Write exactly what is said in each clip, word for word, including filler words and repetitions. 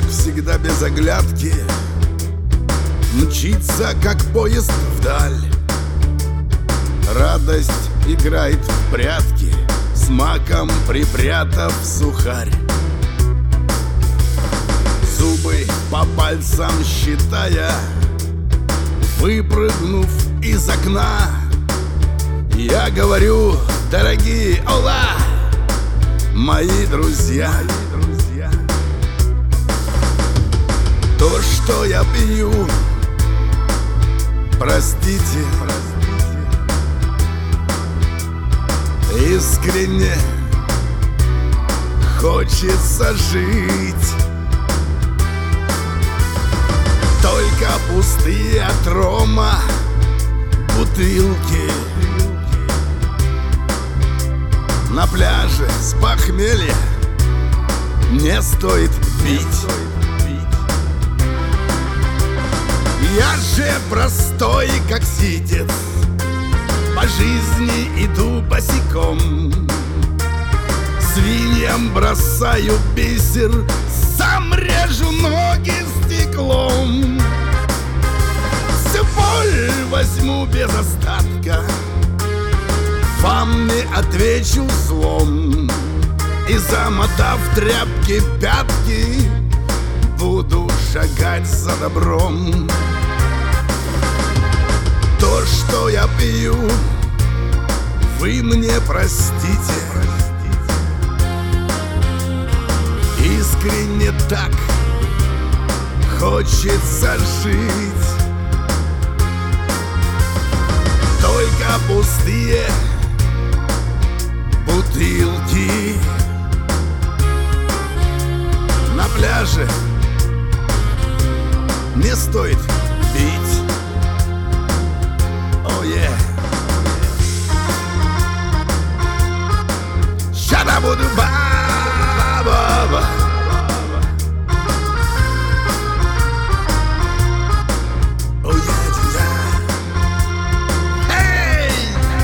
как всегда без оглядки, мчится, как поезд вдаль. Радость играет в прятки, с маком припрятав сухарь. Зубы по пальцам считая, выпрыгнув из окна, я говорю: дорогие, ола, мои друзья. То, что я пью, простите, искренне хочется жить. Только пустые от рома бутылки на пляже с похмелья не стоит пить. Я же простой, как ситец, по жизни иду босиком. Свиньям бросаю бисер, сам режу ноги стеклом. Всю боль возьму без остатка, вам не отвечу злом. И замотав тряпки пятки, буду шагать за добром. То, что я пью, вы мне простите. Искренне так хочется жить. Только пустые бутылки на пляже не стоит пить. Oh yeah. Шада-буду ба-ба-ба. Oh yeah, yeah. Hey!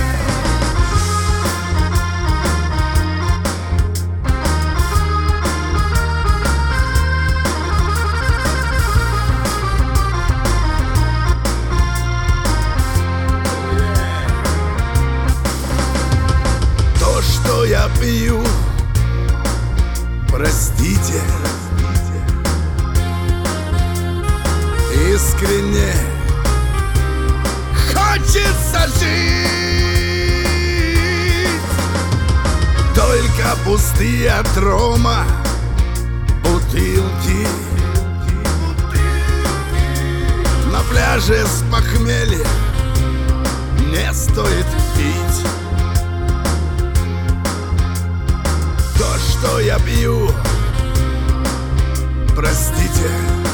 Что я пью, простите, искренне хочется жить. Только пустые от рома бутылки на пляже с похмелья не стоит пить. То, что я пью, простите.